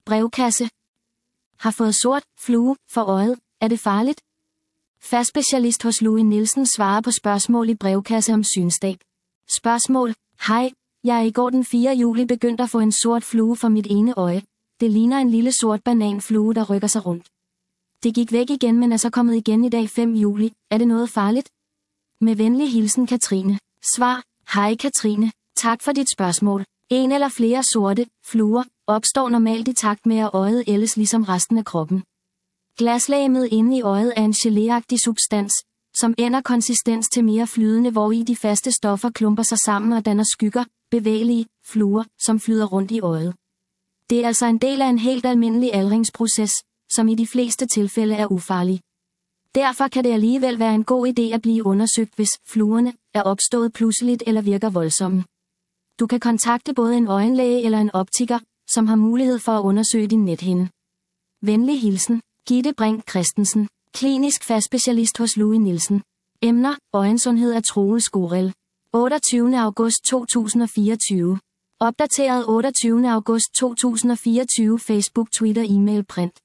Brevkasse. Har fået sort flue for øjet. Er det farligt? Fastspecialist hos Louis Nielsen svarer på spørgsmål i brevkasse om synstab. Spørgsmål. Hej, jeg er i går den 4. juli begyndt at få en sort flue for mit ene øje. Det ligner en lille sort bananflue, der rykker sig rundt. Det gik væk igen, men er så kommet igen i dag 5. juli. Er det noget farligt? Med venlig hilsen Katrine. Svar. Hej Katrine. Tak for dit spørgsmål. En eller flere sorte fluer opstår normalt i takt med, at øjet ældes ligesom resten af kroppen. Glaslegemet inde i øjet er en geléagtig substans, som ændrer konsistens til mere flydende, hvori de faste stoffer klumper sig sammen og danner skygger, bevægelige fluer, som flyder rundt i øjet. Det er altså en del af en helt almindelig aldringsproces, som i de fleste tilfælde er ufarlig. Derfor kan det alligevel være en god idé at blive undersøgt, hvis fluerne er opstået pludseligt eller virker voldsomme. Du kan kontakte både en øjenlæge eller en optiker, som har mulighed for at undersøge din nethinde. Venlig hilsen, Gitte Brink Christensen, klinisk fastspecialist hos Louis Nielsen. Emner: øjensundhed af Troels Skorel. 28. august 2024. Opdateret 28. august 2024. Facebook, Twitter, e-mail, print.